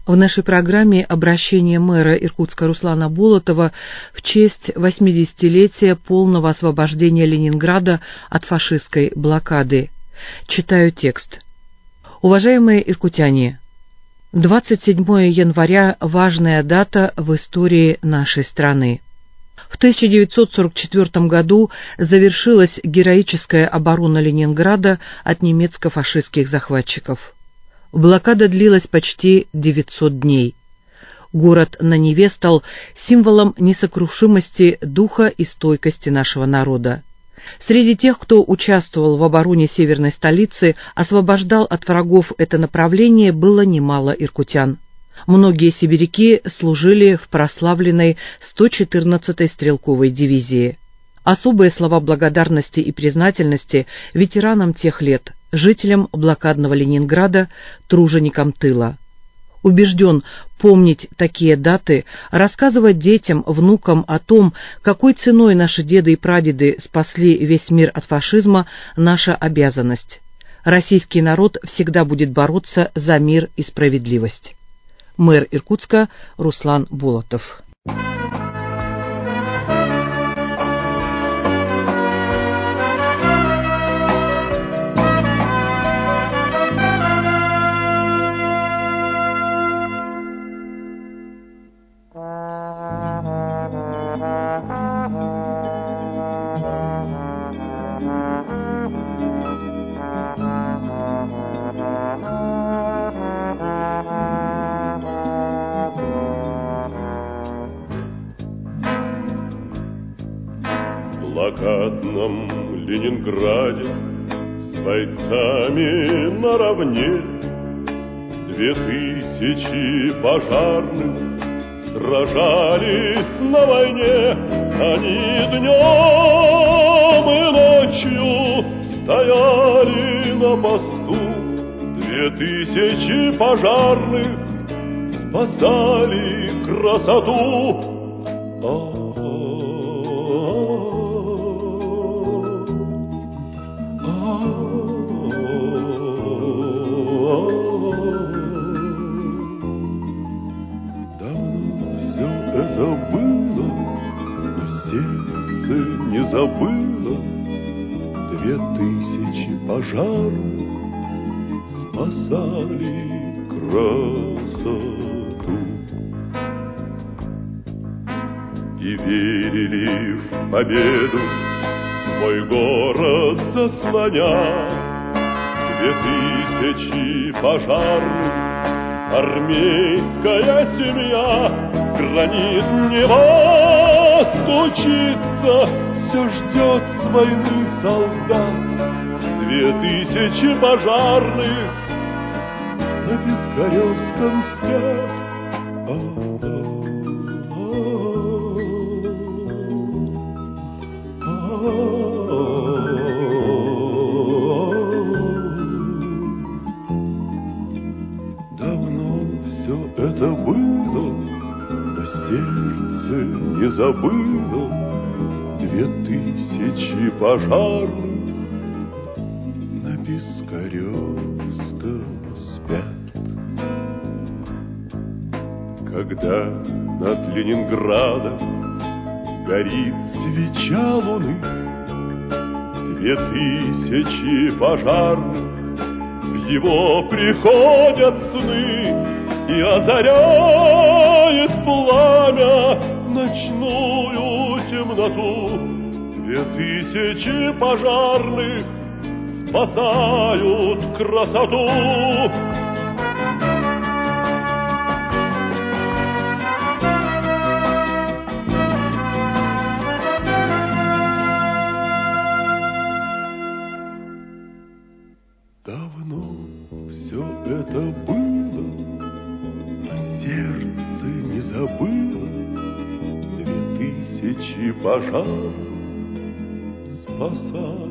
В нашей программе обращение мэра Иркутска Руслана Болотова в честь 80-летия полного освобождения Ленинграда от фашистской блокады. Читаю текст. Уважаемые иркутяне, 27 января – важная дата в истории нашей страны. В 1944 году завершилась героическая оборона Ленинграда от немецко-фашистских захватчиков. Блокада длилась почти 900 дней. Город на Неве стал символом несокрушимости духа и стойкости нашего народа. Среди тех, кто участвовал в обороне северной столицы, освобождал от врагов это направление, было немало иркутян. Многие сибиряки служили в прославленной 114-й стрелковой дивизии. Особые слова благодарности и признательности ветеранам тех лет, жителям блокадного Ленинграда, труженикам тыла. Убежден, помнить такие даты, рассказывать детям, внукам о том, какой ценой наши деды и прадеды спасли весь мир от фашизма, наша обязанность. Российский народ всегда будет бороться за мир и справедливость. Мэр Иркутска Руслан Болотов. В блокадном Ленинграде с бойцами наравне 2000 пожарных сражались на войне. Они днем и ночью стояли на посту. 2000 пожарных спасали красоту. Забыла 2000 пожарных спасали красоту и верили в победу, свой город заслоня. 2000 пожарных, армейская семья, гранит неба стучится, все ждет с войны солдат. 2000 пожарных на Пискаревском спят. Давно все это было, но сердце не забыло. 2000 пожарных на Пискаревском спят. Когда над Ленинградом горит свеча луны, 2000 пожарных в его приходят сны, и озаряет пламя ночную темноту. 2000 пожарных спасают красоту. Давно все это было, но сердце не забыло. 2000 пожарных спасают